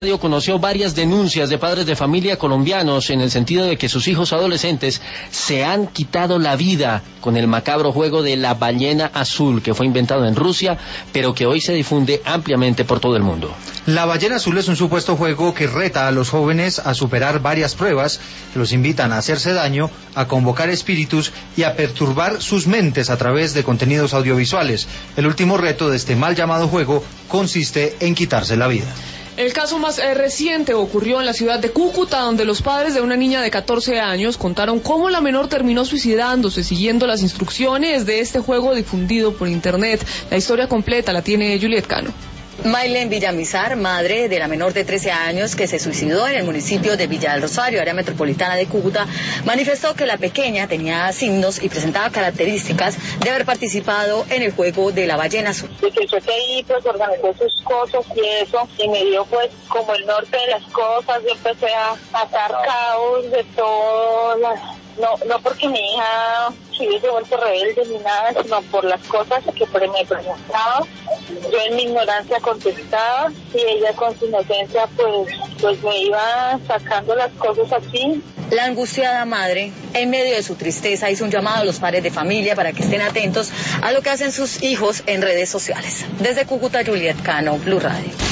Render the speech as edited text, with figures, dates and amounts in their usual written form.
Conoció varias denuncias de padres de familia colombianos en el sentido de que sus hijos adolescentes se han quitado la vida con el macabro juego de la ballena azul, que fue inventado en Rusia, pero que hoy se difunde ampliamente por todo el mundo. La ballena azul es un supuesto juego que reta a los jóvenes a superar varias pruebas que los invitan a hacerse daño, a convocar espíritus y a perturbar sus mentes a través de contenidos audiovisuales. El último reto de este mal llamado juego consiste en quitarse la vida. El caso más reciente ocurrió en la ciudad de Cúcuta, donde los padres de una niña de 14 años contaron cómo la menor terminó suicidándose siguiendo las instrucciones de este juego difundido por internet. La historia completa la tiene Juliet Cano. Maylen Villamizar, madre de la menor de 13 años que se suicidó en el municipio de Villa del Rosario, área metropolitana de Cúcuta, manifestó que la pequeña tenía signos y presentaba características de haber participado en el juego de la ballena azul. Desde que ahí pues organizó sus cosas y eso, y me dio pues como el norte de las cosas, yo empecé a atar caos de todas no porque mi hija se hubiese vuelto rebelde ni nada, sino por las cosas que me presentaba. Yo en mi ignorancia contestaba y ella con su inocencia pues me iba sacando las cosas así. La angustiada madre, en medio de su tristeza, hizo un llamado a los padres de familia para que estén atentos a lo que hacen sus hijos en redes sociales. Desde Cúcuta, Juliet Cano, Blue Radio.